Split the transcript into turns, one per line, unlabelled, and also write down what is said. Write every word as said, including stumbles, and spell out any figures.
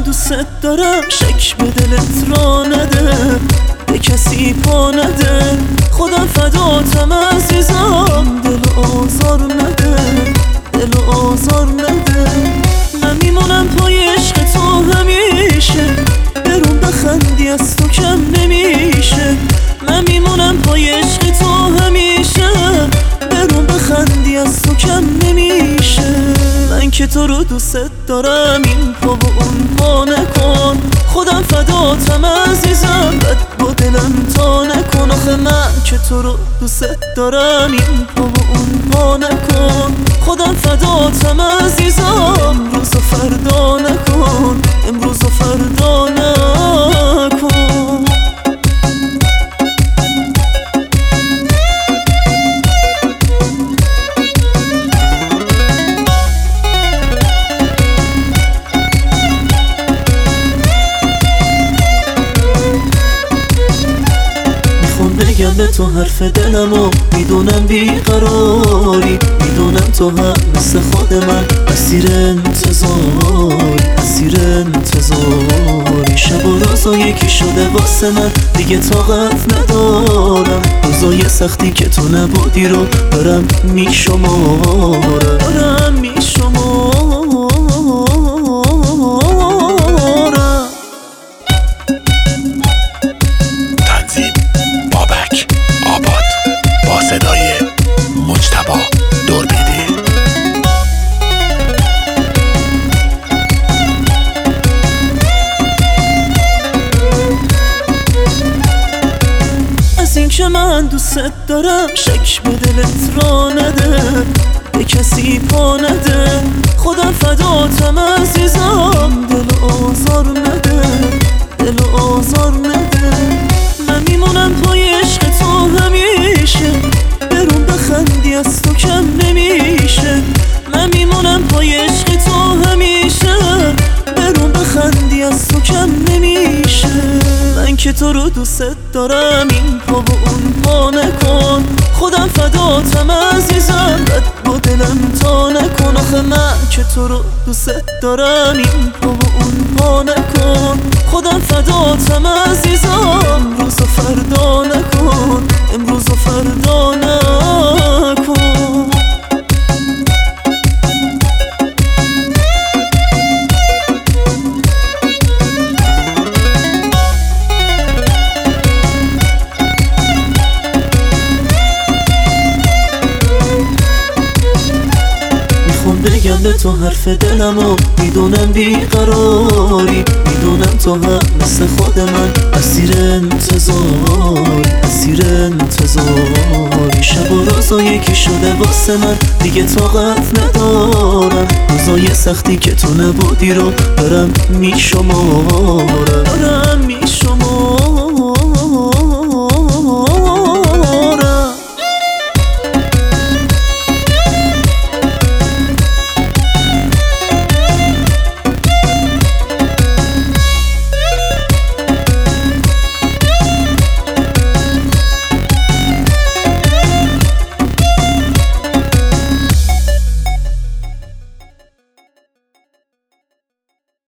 دوست دارم، شک به دلت را نده، به کسی پا نده، خودم فداتم عزیزم، دل آزار نده، دل آزار نده. من میمونم پای عشق تو همیشه، برون بخندی از تو کم نمیشه. من میمونم پای عشق تو همیشه، برون بخندی از تو کم نمیشه. من که تو رو دوست دارم، این پا و اون پا نکن، خودم فداتم عزیزم، بد با دلم تا نکن. آخه من که تو رو دوست دارم، این پا و اون پا نکن، خودم فداتم عزیزم، روز و فردا نکن، امروز و فردا نکن. بگم به تو حرف دلم و میدونم بیقراری، میدونم تو هم مثل خود من اسیر انتظاری، اسیر انتظاری. شب و روز و یکی شده واسه من، دیگه طاقت ندارم، روزای سختی که تو نبودی رو دارم میشمارم، دارم میشمارم.
صدای مجتبی دوربیدی.
از این که من دوست دارم، شک به دلت را نده، به کسی پا نده، خودم فداتم عزیزم، دل آزار نده، دل آزار نده. من میمونم پای عشق تو همیشه، برون بخندی از تو کم نمیشه. من میمونم پای عشق تو همیشه، برون بخندی از تو کم نمیشه. من که تو رو دوست دارم، این پا و اون پا نکن، خودم فداتم عزیزم، بد با دلم تا نکن. آخه من که تو رو دوست دارم، این پا و اون پا نکن، خودم فداتم عزیزم، روز و فردا نکن، امروز و فردا نکن. بگم به تو حرف دلم و میدونم بیقراری، میدونم تو هم مثل خود من اسیر انتظاری، اسیر انتظاری. شب و روز و یکی شده واسه من، دیگه طاقت ندارم، روزای سختی که تو نبودی رو دارم میشمارم.